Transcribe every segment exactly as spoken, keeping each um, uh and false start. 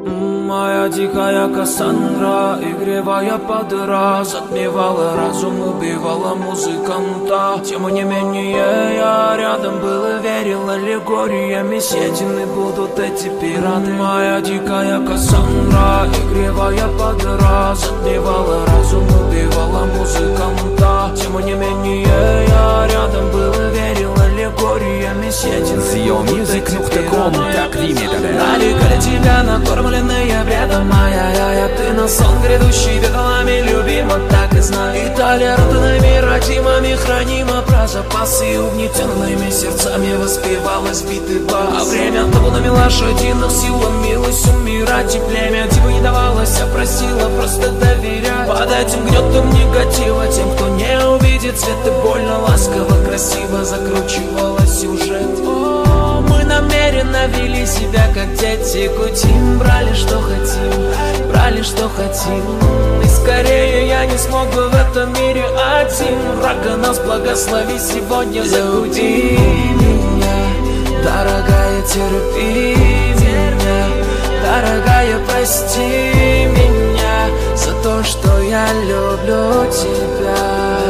Моя дикая Кассандра, игривая под раз, затмевала разум, убивала музыканта. Тем не менее я рядом был и верил, аллегориями съедены будут эти пираты. Моя дикая Кассандра, игривая под раз, затмевала разум, убивала музыканта. Тем не менее я рядом был и верил, аллегориями съедены будут эти пираты. Налегали тебя накормленные бредом, моя-я-я, ты на сон грядущий веками любима, так и знай. И толерантными родимыми хранима про запасы, и угнетенными сердцами воспевалась битва. А время тоннами лошадиных сил ломилось умирать, и племя типа не давалось, а просила просто доверять. Под этим гнетом негатива тем, кто не увидит свет, и больно, ласково, красиво закручивала сюжет. О, мы намеренно вели себя как дети, кутим, брали что хотим, брали что хотим. И скорее я не смог бы в этом мире один. Врага нас благослови сегодня, закути меня, дорогая, терпи меня, дорогая, прости меня за то, что я люблю тебя.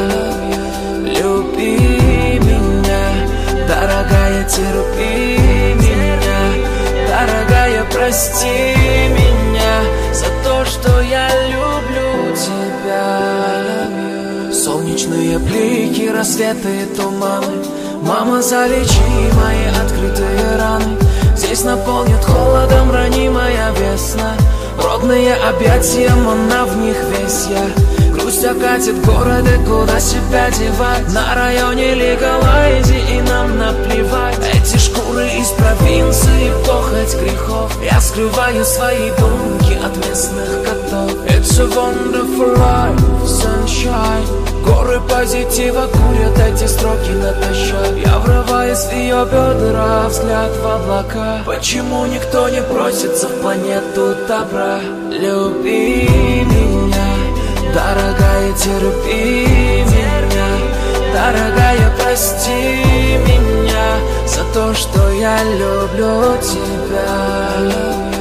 Люби меня, дорогая, терпи меня, дорогая, прости меня за то, что я люблю тебя. Солнечные блики, рассветы и туманы, мама, залечи мои открытые раны. Здесь наполнит холодом ранимая весна, родные объятия, она в них весь я. Грусть окатит города, куда себя девать. На районе легалайзи и нам наплевать. Эти шкуры из провинции, похоть грехов. Я скрываю свои думки от местных котов. It's a wonderful life, sunshine. Горы позитива курят эти строки натощак. Я врываюсь в ее бедра, взгляд в облака. Почему никто не просится в планету добра? Люби меня, дорогая, терпи меня, дорогая, прости меня за то, что я люблю тебя.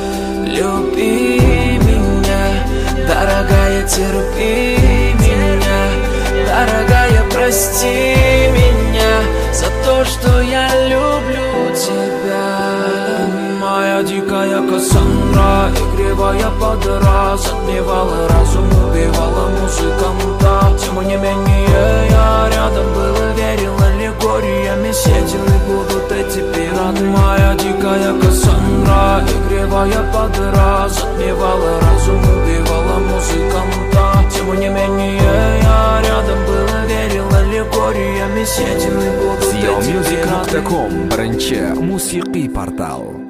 Люби меня, дорогая, терпи меня, дорогая, прости меня за то, что я люблю тебя. Моя дикая Кассандра, игривая под раз, затмевала разум, убивала музыканта. Тем не менее я рядом был и верил, аллегориями съедены будут эти пираты. Моя дикая Кассандра, игривая под раз, затмевала разум, убивала музыканта. Тем не менее я рядом был и верил, аллегориями съедены будут эти пираты. Ziyomusic точка com birinchi musiqiy portal.